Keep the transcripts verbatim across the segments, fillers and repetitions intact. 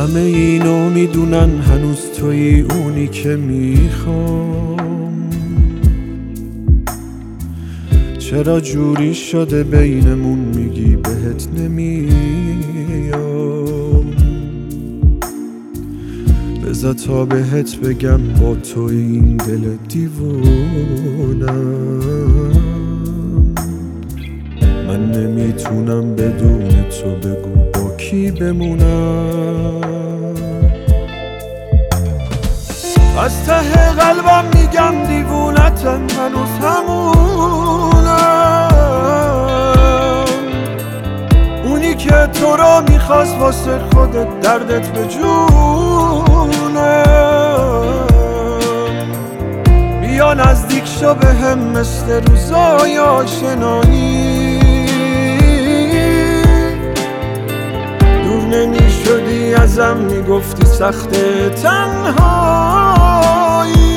همه اینو میدونن هنوز تویی اونی که میخوام. چرا جوری شده بینمون میگی بهت نمیام؟ بذار تا بهت بگم با تو این دل دیوونم. من نمیتونم بدون تو، بگو با کی بمونم. از ته قلبم میگم دیوونتم، هنوز همونم. اونی که تو را میخواست واسه خودت دردت به جونم. بیا نزدیک شو به هم مثل روزای آشنایی. دور نمی شدی ازم، میگفتی سخت تنهایی.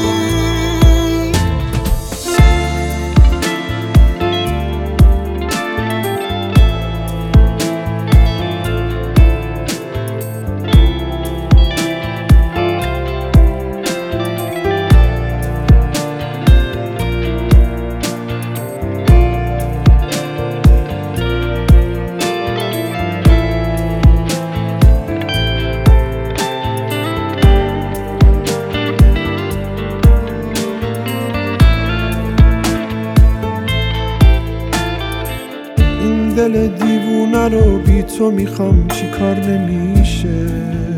دل دیوونه رو بی تو میخوام، چی کار نمیشه.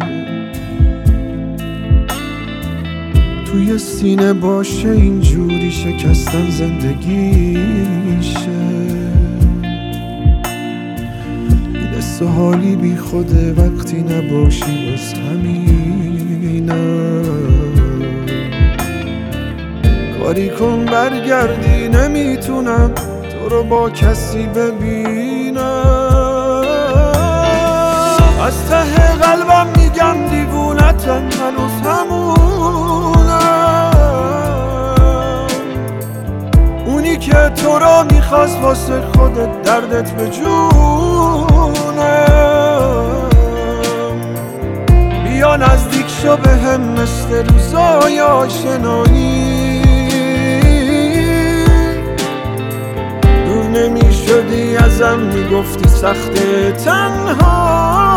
توی سینه باشه اینجوری، شکستن زندگیشه. این حس و حالی بی خوده وقتی نباشی، بس همینم. کاری کن برگردی، نمیتونم تو رو با کسی ببینم. از ته قلبم میگم دیوونتم، هنوز همونم. اونی که تو رو میخواست واسه خودت دردت به جونم. بیا نزدیک شو به هم مثل روزای آشنایی. نمی شدی ازم، میگفتی سخت تنها.